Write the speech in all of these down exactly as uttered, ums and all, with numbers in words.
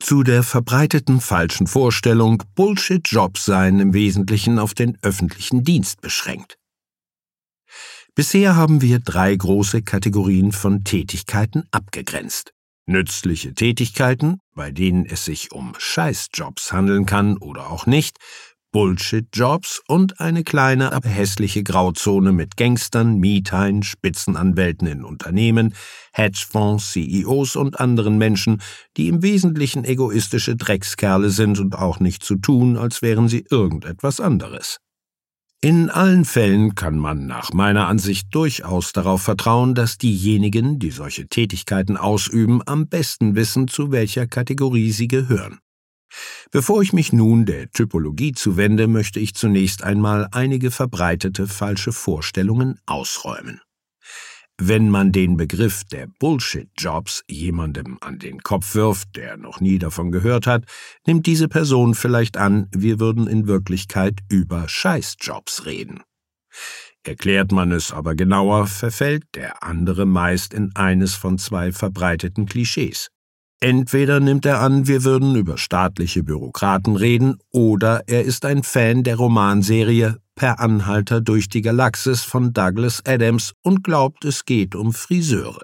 Zu der verbreiteten falschen Vorstellung, Bullshit-Jobs seien im Wesentlichen auf den öffentlichen Dienst beschränkt. Bisher haben wir drei große Kategorien von Tätigkeiten abgegrenzt. Nützliche Tätigkeiten, bei denen es sich um Scheißjobs handeln kann oder auch nicht, Bullshit-Jobs und eine kleine, aber hässliche Grauzone mit Gangstern, Miethaien, Spitzenanwälten in Unternehmen, Hedgefonds, C E Os und anderen Menschen, die im Wesentlichen egoistische Dreckskerle sind und auch nicht so tun, als wären sie irgendetwas anderes. In allen Fällen kann man nach meiner Ansicht durchaus darauf vertrauen, dass diejenigen, die solche Tätigkeiten ausüben, am besten wissen, zu welcher Kategorie sie gehören. Bevor ich mich nun der Typologie zuwende, möchte ich zunächst einmal einige verbreitete falsche Vorstellungen ausräumen. Wenn man den Begriff der Bullshit-Jobs jemandem an den Kopf wirft, der noch nie davon gehört hat, nimmt diese Person vielleicht an, wir würden in Wirklichkeit über Scheißjobs reden. Erklärt man es aber genauer, verfällt der andere meist in eines von zwei verbreiteten Klischees. Entweder nimmt er an, wir würden über staatliche Bürokraten reden, oder er ist ein Fan der Romanserie Per Anhalter durch die Galaxis von Douglas Adams und glaubt, es geht um Friseure.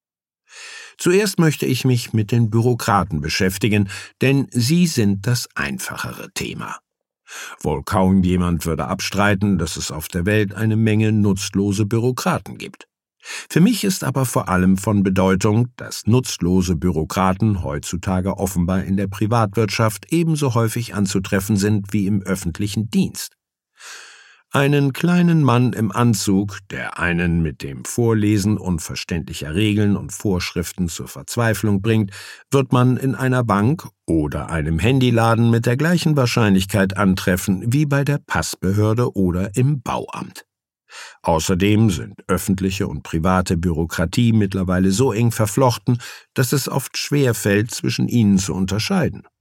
Zuerst möchte ich mich mit den Bürokraten beschäftigen, denn sie sind das einfachere Thema. Wohl kaum jemand würde abstreiten, dass es auf der Welt eine Menge nutzlose Bürokraten gibt. Für mich ist aber vor allem von Bedeutung, dass nutzlose Bürokraten heutzutage offenbar in der Privatwirtschaft ebenso häufig anzutreffen sind wie im öffentlichen Dienst. Einen kleinen Mann im Anzug, der einen mit dem Vorlesen unverständlicher Regeln und Vorschriften zur Verzweiflung bringt, wird man in einer Bank oder einem Handyladen mit der gleichen Wahrscheinlichkeit antreffen wie bei der Passbehörde oder im Bauamt. Außerdem sind öffentliche und private Bürokratie mittlerweile so eng verflochten, dass es oft schwer fällt, zwischen ihnen zu unterscheiden.